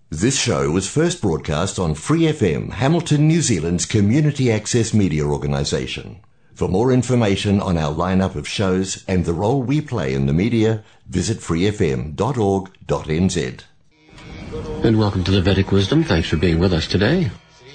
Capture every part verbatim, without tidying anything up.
This show was first broadcast on Free F M, Hamilton, New Zealand's community access media organisation. For more information on our lineup of shows and the role we play in the media, visit free f m dot org dot n z. And welcome to the Vedic Wisdom. Thanks for being with us today.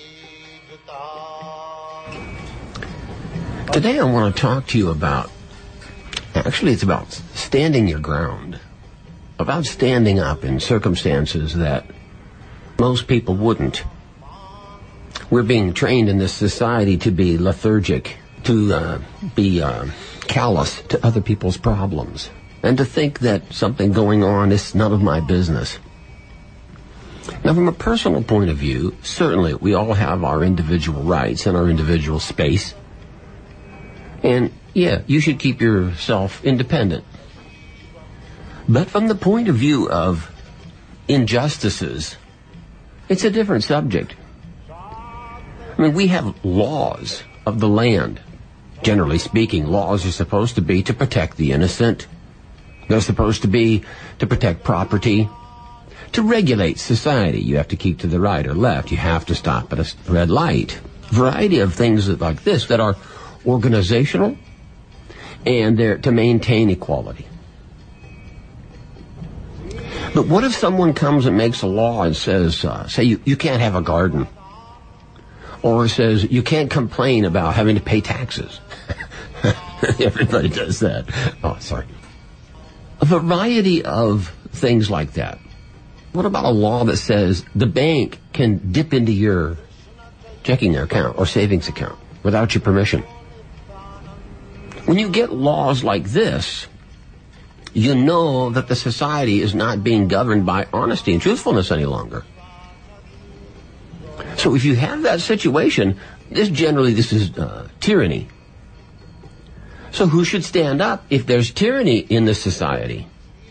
Today I want to talk to you about, actually it's about standing your ground, about standing up in circumstances that most people wouldn't. We're being trained in this society to be lethargic, to uh, be uh, callous to other people's problems, and to think that something going on is none of my business. Now, from a personal point of view, certainly we all have our individual rights and our individual space. And, yeah, you should keep yourself independent. But from the point of view of injustices, it's a different subject. I mean, we have laws of the land. Generally speaking, laws are supposed to be to protect the innocent. They're supposed to be to protect property, to regulate society. You have to keep to the right or left. You have to stop at a red light. A variety of things like this that are organizational, and they're to maintain equality. But what if someone comes and makes a law and says, uh, say you, you can't have a garden, or says you can't complain about having to pay taxes? Everybody does that. Oh, sorry. A variety of things like that. What about a law that says the bank can dip into your checking account or savings account without your permission? When you get laws like this, you know that the society is not being governed by honesty and truthfulness any longer. So if you have that situation, this generally this is uh, tyranny. So who should stand up if there's tyranny in the society?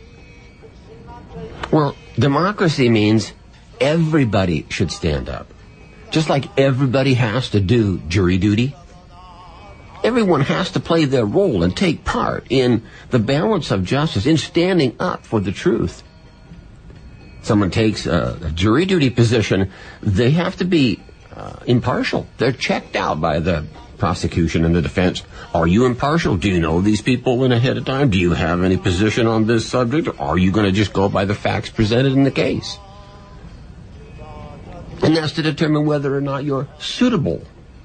Well, democracy means everybody should stand up. Just like everybody has to do jury duty. Everyone has to play their role and take part in the balance of justice, in standing up for the truth. Someone takes a, a jury duty position, they have to be uh, impartial. They're checked out by the prosecution and the defense. Are you impartial? Do you know these people in ahead of time? Do you have any position on this subject? Or are you going to just go by the facts presented in the case? And that's to determine whether or not you're suitable.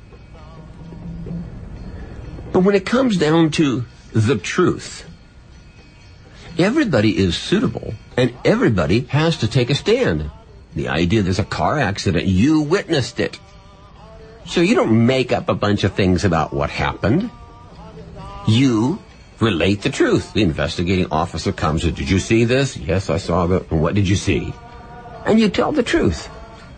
But when it comes down to the truth, everybody is suitable and everybody has to take a stand. The idea there's a car accident, you witnessed it. So you don't make up a bunch of things about what happened. You relate the truth. The investigating officer comes and, did you see this? Yes, I saw that. And what did you see? And you tell the truth.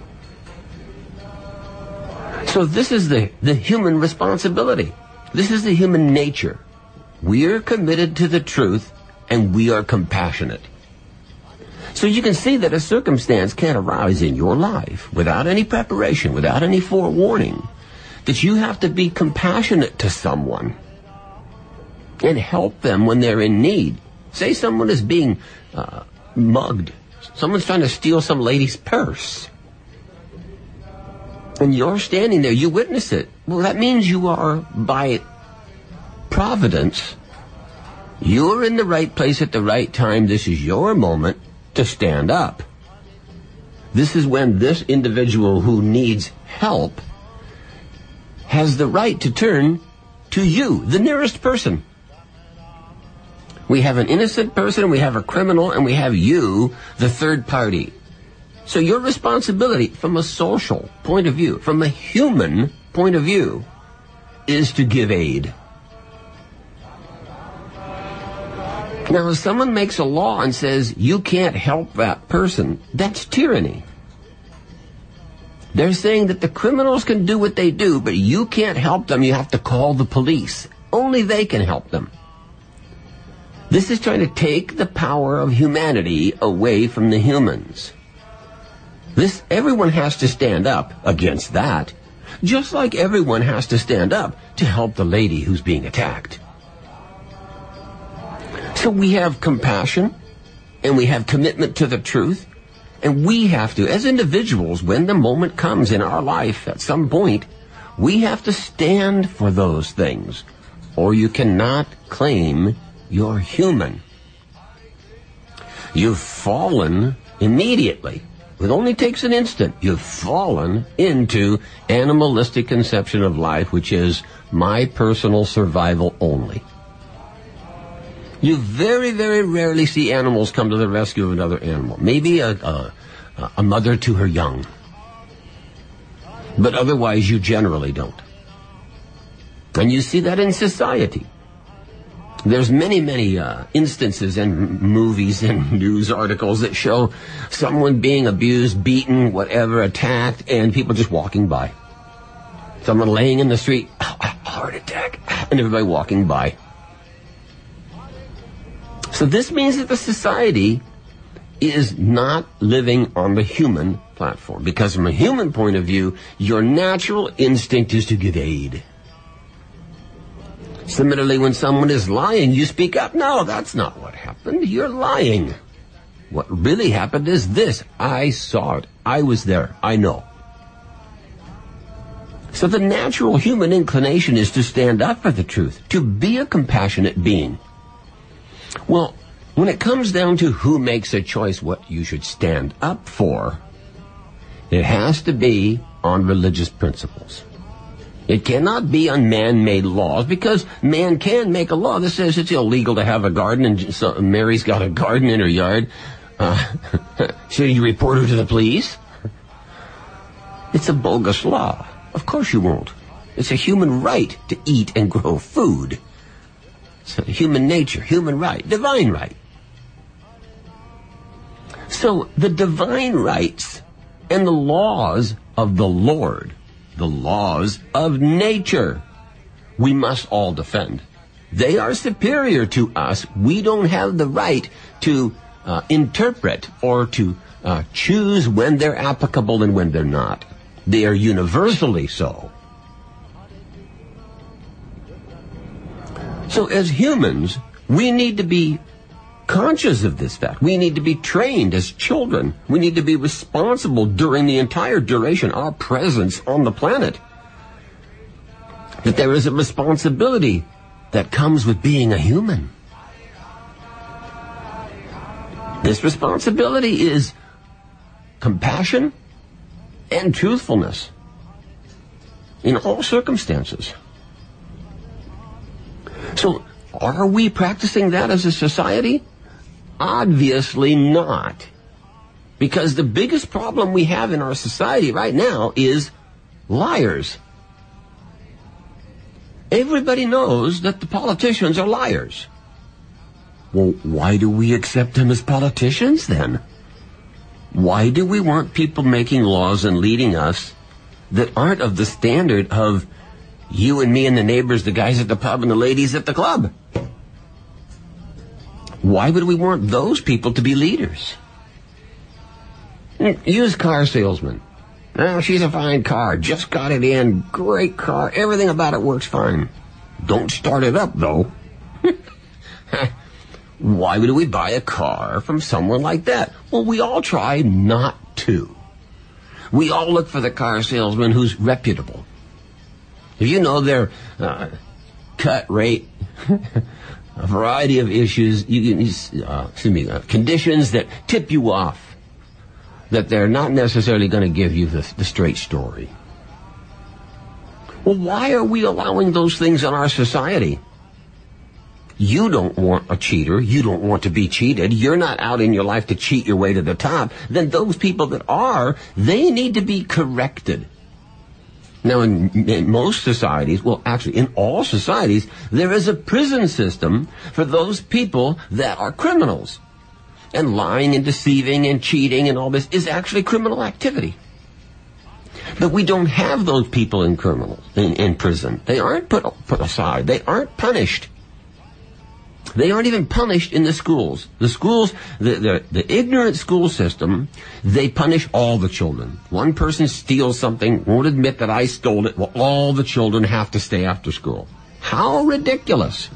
So this is the, the human responsibility. This is the human nature. We are committed to the truth, and we are compassionate. So you can see that a circumstance can arise in your life without any preparation, without any forewarning, that you have to be compassionate to someone and help them when they're in need. Say someone is being uh, mugged. Someone's trying to steal some lady's purse. And you're standing there, you witness it. Well, that means you are, by providence, you're in the right place at the right time. This is your moment to stand up. This is when this individual who needs help has the right to turn to you, the nearest person. We have an innocent person, we have a criminal, and we have you, the third party. So your responsibility from a social point of view, from a human point of view, is to give aid. Now, if someone makes a law and says you can't help that person, that's tyranny. They're saying that the criminals can do what they do, but you can't help them. You have to call the police. Only they can help them. This is trying to take the power of humanity away from the humans. This, everyone has to stand up against that, just like everyone has to stand up to help the lady who's being attacked. So we have compassion, and we have commitment to the truth, And we have to, as individuals, when the moment comes in our life at some point, we have to stand for those things, or you cannot claim you're human. You've fallen immediately. It only takes an instant. You've fallen into animalistic conception of life, which is my personal survival only. You very, very rarely see animals come to the rescue of another animal. Maybe a, a, a mother to her young. But otherwise, you generally don't. And you see that in society. There's many, many uh, instances in movies and news articles that show someone being abused, beaten, whatever, attacked, and people just walking by. Someone laying in the street, oh, heart attack, and everybody walking by. So this means that the society is not living on the human platform. Because from a human point of view, your natural instinct is to give aid. Similarly, when someone is lying, you speak up. No, that's not what happened. You're lying. What really happened is this. I saw it. I was there. I know. So the natural human inclination is to stand up for the truth, to be a compassionate being. Well, when it comes down to who makes a choice what you should stand up for, it has to be on religious principles. It cannot be on man-made laws, because man can make a law that says it's illegal to have a garden, and so Mary's got a garden in her yard. Uh, should you report her to the police? It's a bogus law. Of course you won't. It's a human right to eat and grow food. It's a human nature, human right, divine right. So the divine rights and the laws of the Lord, the laws of nature, we must all defend. They are superior to us. We don't have the right to uh, interpret or to uh, choose when they're applicable and when they're not. They are universally so. So as humans, we need to be conscious of this fact. We need to be trained as children. We need to be responsible during the entire duration, our presence on the planet. That there is a responsibility that comes with being a human. This responsibility is compassion and truthfulness in all circumstances. So, are we practicing that as a society? Obviously not. Because the biggest problem we have in our society right now is liars. Everybody knows that the politicians are liars. Well, why do we accept them as politicians then? Why do we want people making laws and leading us that aren't of the standard of you and me and the neighbors, the guys at the pub and the ladies at the club? Why would we want those people to be leaders? Used car salesman. Oh, she's a fine car. Just got it in. Great car. Everything about it works fine. Don't start it up, though. Why would we buy a car from someone like that? Well, we all try not to. We all look for the car salesman who's reputable. If you know their uh, cut rate, a variety of issues, you can, uh, excuse me, uh, conditions that tip you off, that they're not necessarily going to give you the, the straight story. Well, why are we allowing those things in our society? You don't want a cheater. You don't want to be cheated. You're not out in your life to cheat your way to the top. Then those people that are, they need to be corrected. Now, in, in most societies, well, actually, in all societies, there is a prison system for those people that are criminals. And lying and deceiving and cheating and all this is actually criminal activity. But we don't have those people in criminals in, in prison. They aren't put, put aside. They aren't punished. They aren't even punished in the schools. The schools, the, the, the ignorant school system, they punish all the children. One person steals something, won't admit that I stole it. Well, all the children have to stay after school. How ridiculous.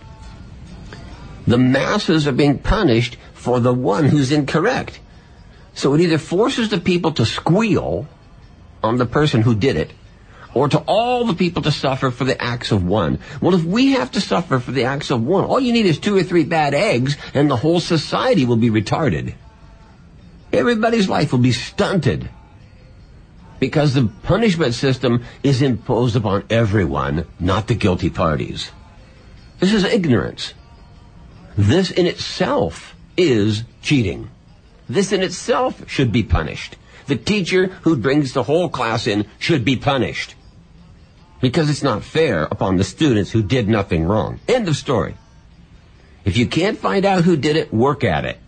The masses are being punished for the one who's incorrect. So it either forces the people to squeal on the person who did it, or to all the people to suffer for the acts of one. Well, if we have to suffer for the acts of one, all you need is two or three bad eggs, and the whole society will be retarded. Everybody's life will be stunted, because the punishment system is imposed upon everyone, not the guilty parties. This is ignorance. This in itself is cheating. This in itself should be punished. The teacher who brings the whole class in should be punished, because it's not fair upon the students who did nothing wrong. End of story. If you can't find out who did it, work at it.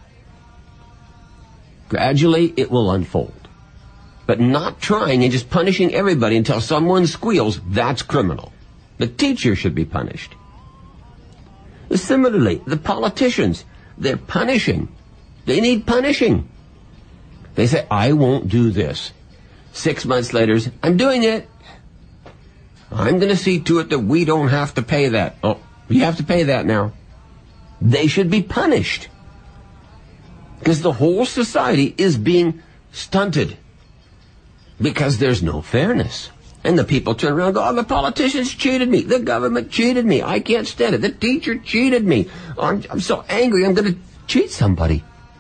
Gradually, it will unfold. But not trying and just punishing everybody until someone squeals, that's criminal. The teacher should be punished. Similarly, the politicians, they're punishing. They need punishing. They say, I won't do this. Six months later, I'm doing it. I'm going to see to it that we don't have to pay that. Oh, you have to pay that now. They should be punished, because the whole society is being stunted because there's no fairness. And the people turn around and go, oh, the politicians cheated me. The government cheated me. I can't stand it. The teacher cheated me. Oh, I'm, I'm so angry. I'm going to cheat somebody.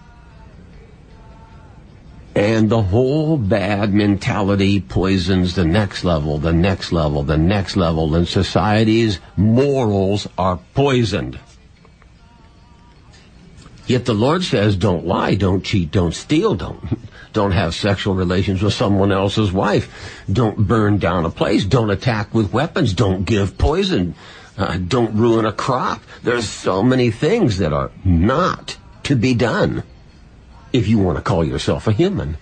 And the whole bad mentality poisons the next level, the next level, the next level, and society's morals are poisoned. Yet the Lord says, don't lie, don't cheat, don't steal, don't don't have sexual relations with someone else's wife, don't burn down a place, don't attack with weapons, don't give poison, uh, don't ruin a crop. There's so many things that are not to be done if you want to call yourself a human.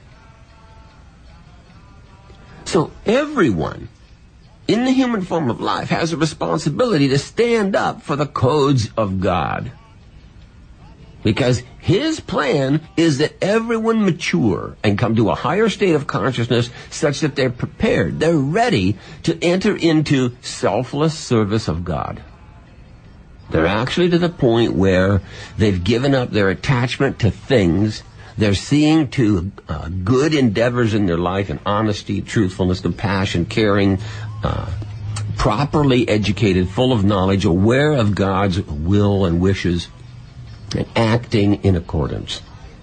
So everyone in the human form of life has a responsibility to stand up for the codes of God. Because his plan is that everyone mature and come to a higher state of consciousness such that they're prepared, they're ready to enter into selfless service of God. They're actually to the point where they've given up their attachment to things. They're seeing to uh, good endeavors in their life and honesty, truthfulness, compassion, caring, uh, properly educated, full of knowledge, aware of God's will and wishes, and acting in accordance.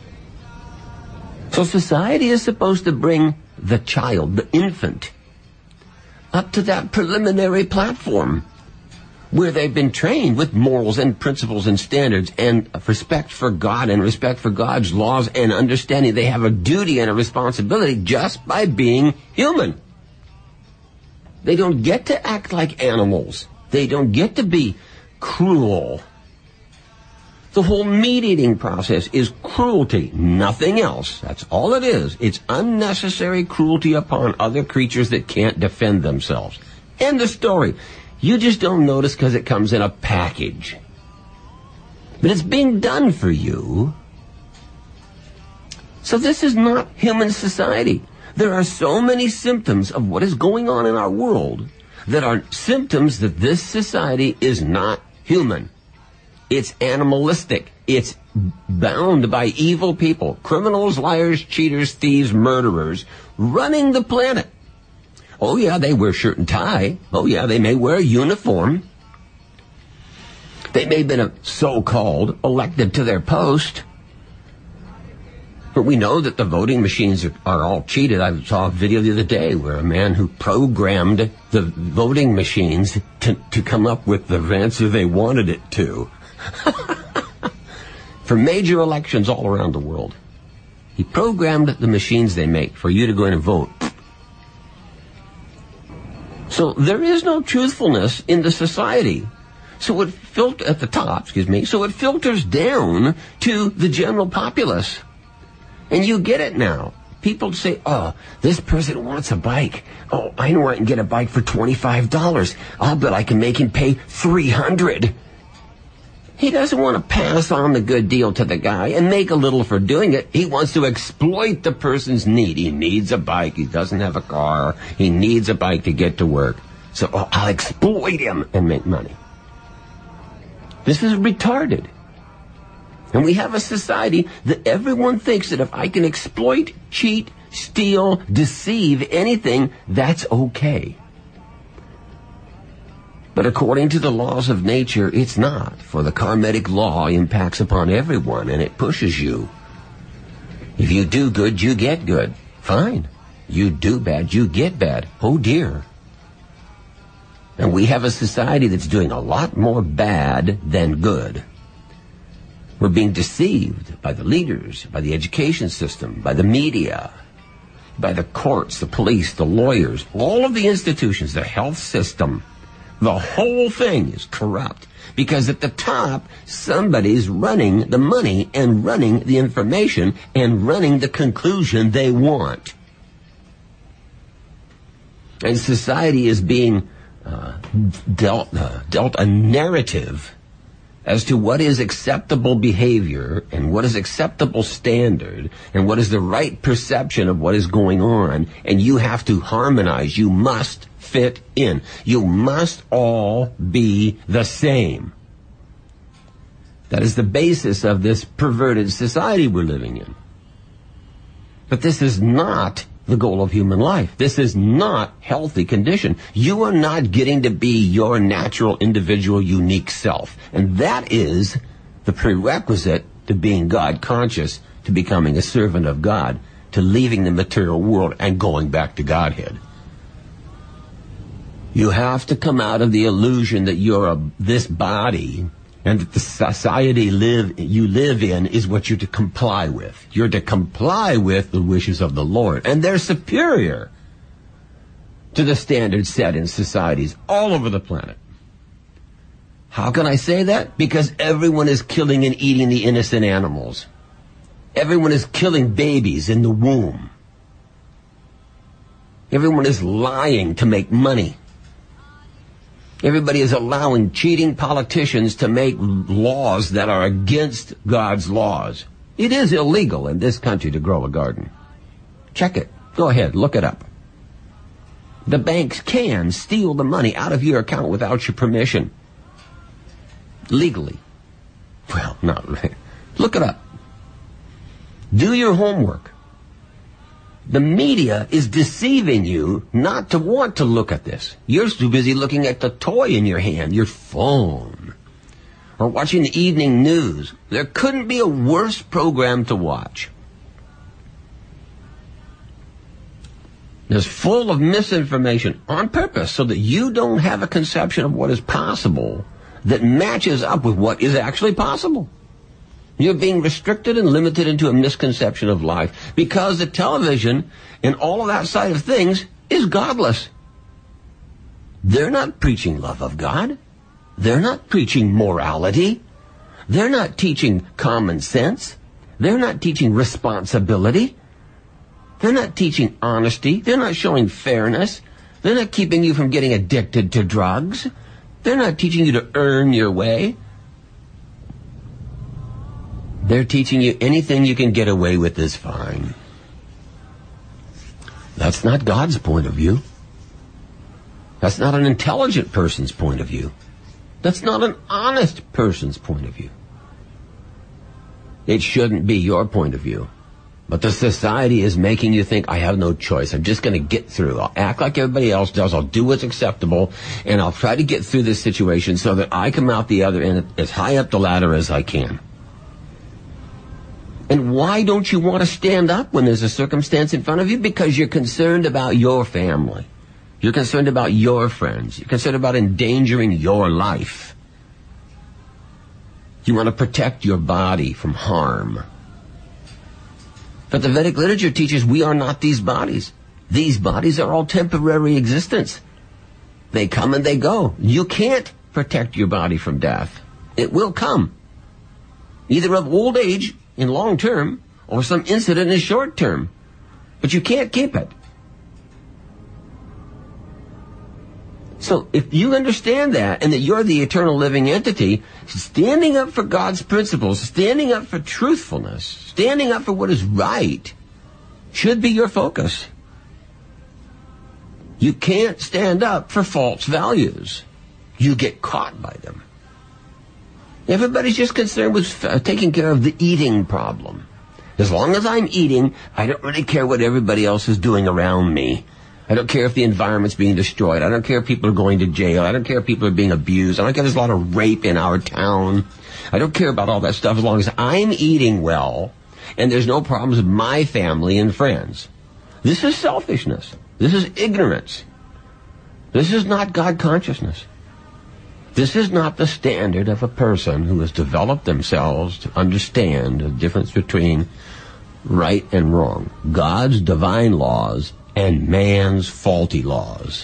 So society is supposed to bring the child, the infant, up to that preliminary platform where they've been trained with morals and principles and standards and respect for God and respect for God's laws and understanding they have a duty and a responsibility just by being human. They don't get to act like animals. They don't get to be cruel. The whole meat-eating process is cruelty, nothing else. That's all it is. It's unnecessary cruelty upon other creatures that can't defend themselves. End of story. You just don't notice because it comes in a package. But it's being done for you. So this is not human society. There are so many symptoms of what is going on in our world that are symptoms that this society is not human. It's animalistic. It's bound by evil people, criminals, liars, cheaters, thieves, murderers, running the planet. Oh, yeah, they wear shirt and tie. Oh, yeah, they may wear a uniform. They may have been a so-called elected to their post. But we know that the voting machines are, are all cheated. I saw a video the other day where a man who programmed the voting machines to, to come up with the answer they wanted it to. For major elections all around the world. He programmed the machines they make for you to go in and vote. So there is no truthfulness in the society. So it filters at the top, excuse me, so it filters down to the general populace. And you get it now. People say, oh, this person wants a bike. Oh, I know I can get a bike for twenty-five dollars. I'll bet I can make him pay three hundred dollars. He doesn't want to pass on the good deal to the guy and make a little for doing it. He wants to exploit the person's need. He needs a bike. He doesn't have a car. He needs a bike to get to work. So oh, I'll exploit him and make money. This is retarded. And we have a society that everyone thinks that if I can exploit, cheat, steal, deceive anything, that's okay. But according to the laws of nature, it's not. For the karmic law impacts upon everyone, and it pushes you. If you do good, you get good. Fine. You do bad, you get bad. Oh dear. And we have a society that's doing a lot more bad than good. We're being deceived by the leaders, by the education system, by the media, by the courts, the police, the lawyers, all of the institutions, the health system. The whole thing is corrupt because at the top, somebody's running the money and running the information and running the conclusion they want. And society is being uh, dealt, uh, dealt a narrative as to what is acceptable behavior and what is acceptable standard and what is the right perception of what is going on. And you have to harmonize. You must fit in. You must all be the same. That is the basis of this perverted society we're living in. But this is not the goal of human life. This is not healthy condition. You are not getting to be your natural, individual, unique self. And that is the prerequisite to being God conscious, to becoming a servant of God, to leaving the material world and going back to Godhead. You have to come out of the illusion that you're a, this body and that the society live you live in is what you're to comply with. You're to comply with the wishes of the Lord. And they're superior to the standards set in societies all over the planet. How can I say that? Because everyone is killing and eating the innocent animals. Everyone is killing babies in the womb. Everyone is lying to make money. Everybody is allowing cheating politicians to make laws that are against God's laws. It is illegal in this country to grow a garden. Check it. Go ahead. Look it up. The banks can steal the money out of your account without your permission. Legally. Well, not really. Look it up. Do your homework. The media is deceiving you not to want to look at this. You're too busy looking at the toy in your hand, your phone, or watching the evening news. There couldn't be a worse program to watch. It's full of misinformation on purpose so that you don't have a conception of what is possible that matches up with what is actually possible. You're being restricted and limited into a misconception of life because the television and all of that side of things is godless. They're not preaching love of God. They're not preaching morality. They're not teaching common sense. They're not teaching responsibility. They're not teaching honesty. They're not showing fairness. They're not keeping you from getting addicted to drugs. They're not teaching you to earn your way. They're teaching you anything you can get away with is fine. That's not God's point of view. That's not an intelligent person's point of view. That's not an honest person's point of view. It shouldn't be your point of view. But the society is making you think, I have no choice. I'm just going to get through. I'll act like everybody else does. I'll do what's acceptable. And I'll try to get through this situation so that I come out the other end as high up the ladder as I can. And why don't you want to stand up when there's a circumstance in front of you? Because you're concerned about your family. You're concerned about your friends. You're concerned about endangering your life. You want to protect your body from harm. But the Vedic literature teaches we are not these bodies. These bodies are all temporary existence. They come and they go. You can't protect your body from death. It will come. Either of old age in long term or some incident in short term. But you can't keep it. So if you understand that and that you're the eternal living entity, standing up for God's principles, standing up for truthfulness, standing up for what is right should be your focus. You can't stand up for false values. You get caught by them. Everybody's just concerned with uh, taking care of the eating problem. As long as I'm eating, I don't really care what everybody else is doing around me. I don't care if the environment's being destroyed. I don't care if people are going to jail. I don't care if people are being abused. I don't care if there's a lot of rape in our town. I don't care about all that stuff as long as I'm eating well and there's no problems with my family and friends. This is selfishness. This is ignorance. This is not God consciousness. This is not the standard of a person who has developed themselves to understand the difference between right and wrong. God's divine laws and man's faulty laws.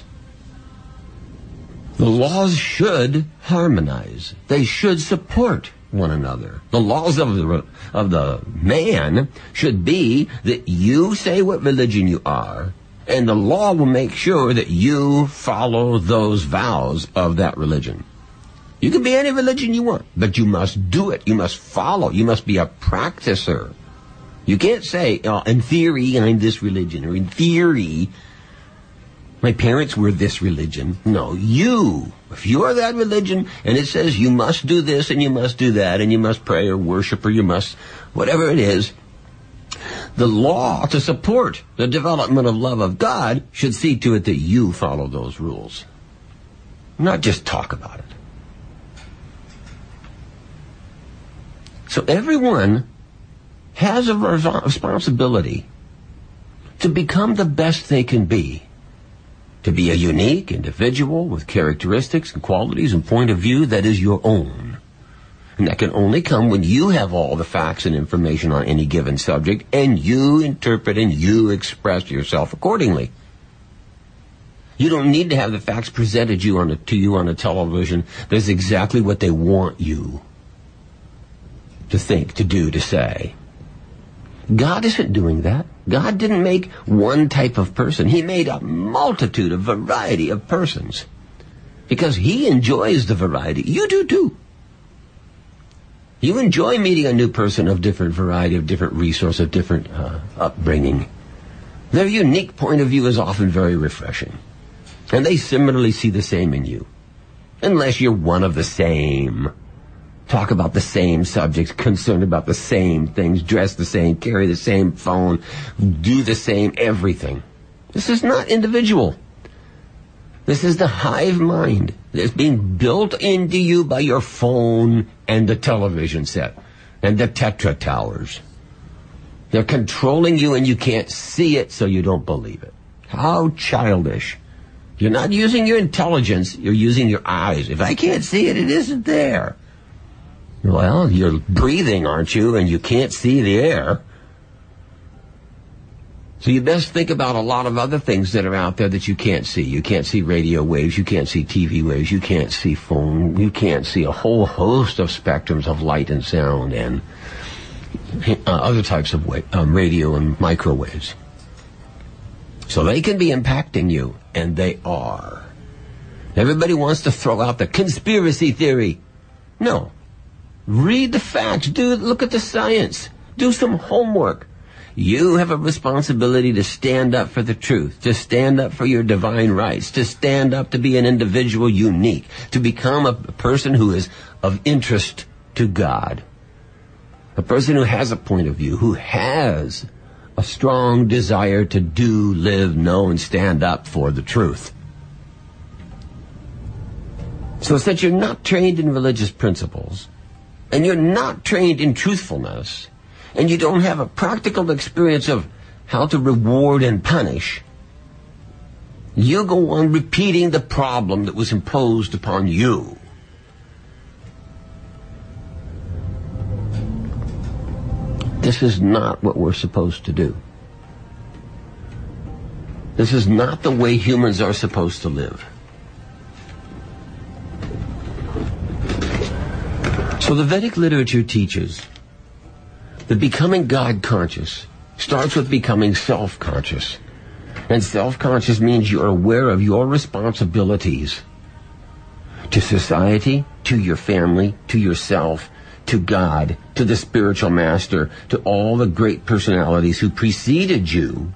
The laws should harmonize. They should support one another. The laws of the, of the man should be that you say what religion you are, and the law will make sure that you follow those vows of that religion. You can be any religion you want, but you must do it. You must follow. You must be a practicer. You can't say, oh, in theory, I'm this religion, or in theory, my parents were this religion. No, you. If you are that religion, and it says you must do this, and you must do that, and you must pray or worship, or you must, whatever it is, the law to support the development of love of God should see to it that you follow those rules. Not just talk about it. So everyone has a responsibility to become the best they can be, to be a unique individual with characteristics and qualities and point of view that is your own. And that can only come when you have all the facts and information on any given subject and you interpret and you express yourself accordingly. You don't need to have the facts presented you on a, to you on a television. That's exactly what they want you to think, to do, to say. God isn't doing that. God didn't make one type of person. He made a multitude, a variety of persons. Because He enjoys the variety. You do too. You enjoy meeting a new person of different variety, of different resource, of different uh, upbringing. Their unique point of view is often very refreshing. And they similarly see the same in you. Unless you're one of the same. Talk about the same subjects, concerned about the same things, dress the same, carry the same phone, do the same everything. This is not individual. This is the hive mind that's being built into you by your phone and the television set and the Tetra towers. They're controlling you and you can't see it, so you don't believe it. How childish. You're not using your intelligence, you're using your eyes. If I can't see it, it isn't there. Well, you're breathing, aren't you? And you can't see the air. So you best think about a lot of other things that are out there that you can't see. You can't see radio waves. You can't see T V waves. You can't see phone. You can't see a whole host of spectrums of light and sound and uh, other types of wa- um, radio and microwaves. So they can be impacting you, and they are. Everybody wants to throw out the conspiracy theory. No. Read the facts. Do look at the science. Do some homework. You have a responsibility to stand up for the truth, to stand up for your divine rights, to stand up to be an individual unique, to become a person who is of interest to God. A person who has a point of view, who has a strong desire to do, live, know, and stand up for the truth. So since you're not trained in religious principles, and you're not trained in truthfulness, and you don't have a practical experience of how to reward and punish, you go on repeating the problem that was imposed upon you. This is not what we're supposed to do. This is not the way humans are supposed to live. So the Vedic literature teaches that becoming God conscious starts with becoming self-conscious. And self-conscious means you're aware of your responsibilities to society, to your family, to yourself, to God, to the spiritual master, to all the great personalities who preceded you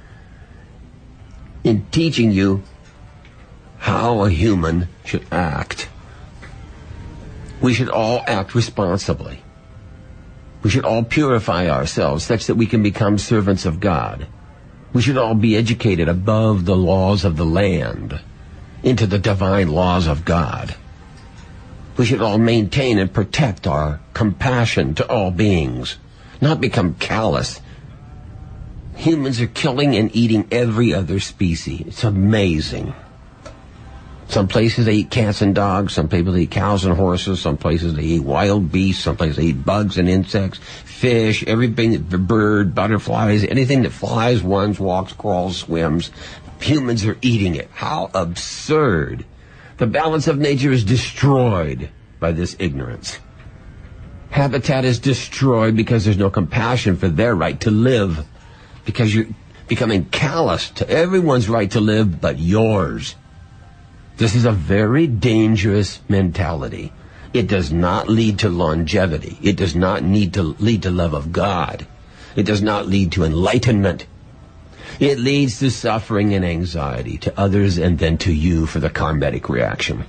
in teaching you how a human should act. We should all act responsibly. We should all purify ourselves such that we can become servants of God. We should all be educated above the laws of the land into the divine laws of God. We should all maintain and protect our compassion to all beings, not become callous. Humans are killing and eating every other species. It's amazing. Some places they eat cats and dogs, some people they eat cows and horses, some places they eat wild beasts, some places they eat bugs and insects, fish, everything, the bird, butterflies, anything that flies, runs, walks, crawls, swims. Humans are eating it. How absurd. The balance of nature is destroyed by this ignorance. Habitat is destroyed because there's no compassion for their right to live, because you're becoming callous to everyone's right to live but yours. This is a very dangerous mentality. It does not lead to longevity. It does not need to lead to love of God. It does not lead to enlightenment. It leads to suffering and anxiety to others and then to you for the karmic reaction.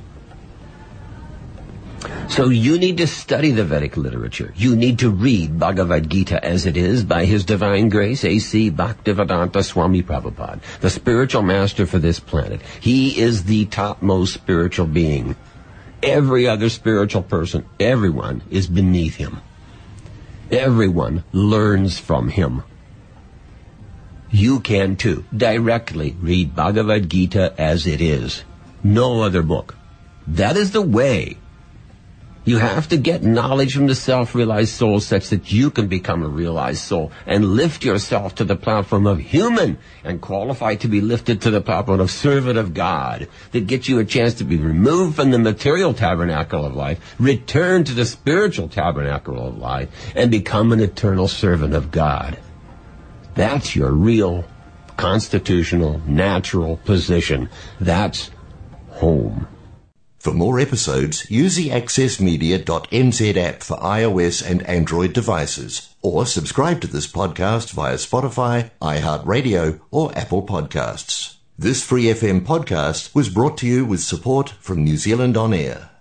So you need to study the Vedic literature. You need to read Bhagavad Gita as it is by His Divine Grace, A C Bhaktivedanta Swami Prabhupada, the spiritual master for this planet. He is the topmost spiritual being. Every other spiritual person, everyone is beneath him. Everyone learns from him. You can too, directly read Bhagavad Gita as it is. No other book. That is the way. You have to get knowledge from the self-realized soul such that you can become a realized soul and lift yourself to the platform of human and qualify to be lifted to the platform of servant of God that gets you a chance to be removed from the material tabernacle of life, return to the spiritual tabernacle of life, and become an eternal servant of God. That's your real constitutional, natural position. That's home. For more episodes, use the access media dot n z app for iOS and Android devices, or subscribe to this podcast via Spotify, iHeartRadio, or Apple Podcasts. This Free F M podcast was brought to you with support from New Zealand On Air.